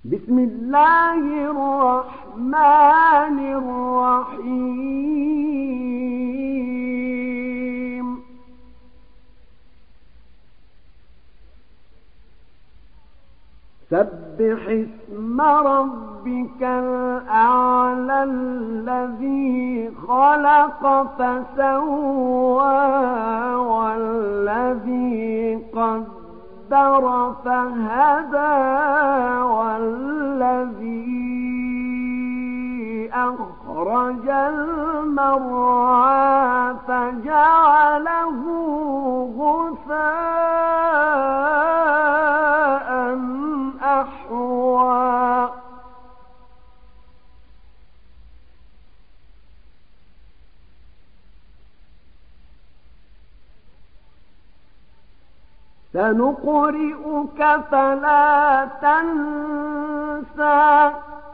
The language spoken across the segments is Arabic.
بسم الله الرحمن الرحيم. سبح اسم ربك الأعلى الذي خلق فسوى والذي قدر فهدى والذي أخرج المرعى فجعله غثاء أحوى. سنقرئك فلا تنسى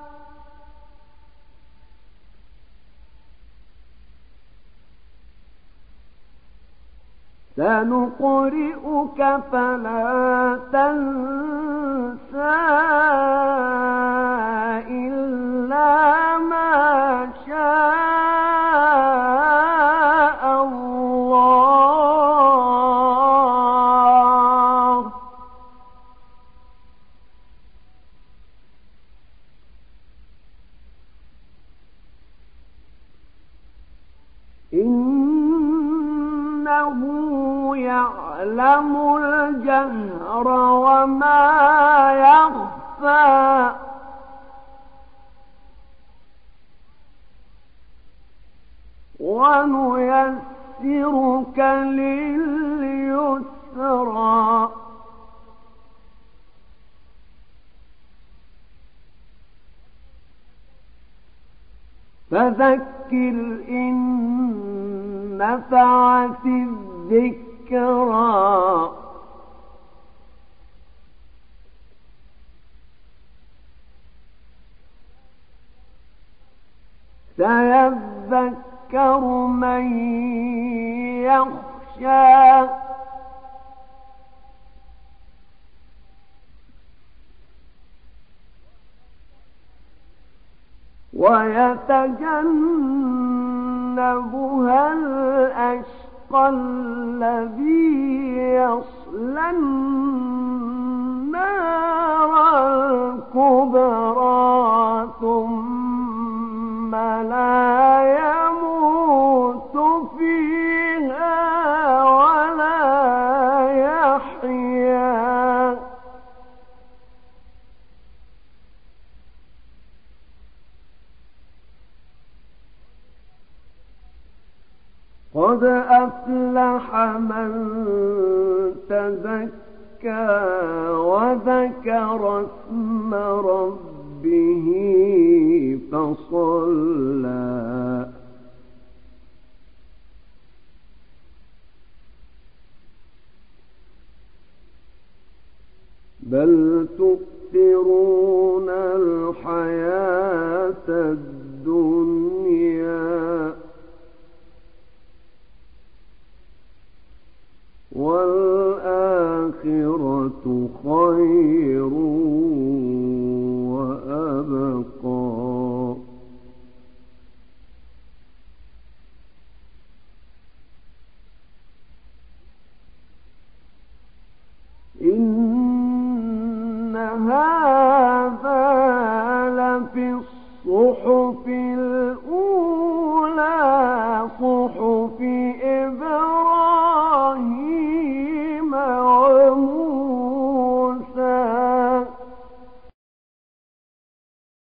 إلا ما شاء الله. إنه يعلم الجهر وما يخفى. ونيسرك لليسرى. فذكر إن نفعت الذكرى. سيذكر من يخشى. ويتجنبها الأشقى الذي يصلى النار الكبرى ثم لا يموت فيها ولا يحيا. قد أفلح من تزكى وذكر اسم ربه فصلى. بل تؤثرون الحياة الدنيا والآخرة خير وأبقى. إن هذا لفي الصحف الأولى صحف إبراهيم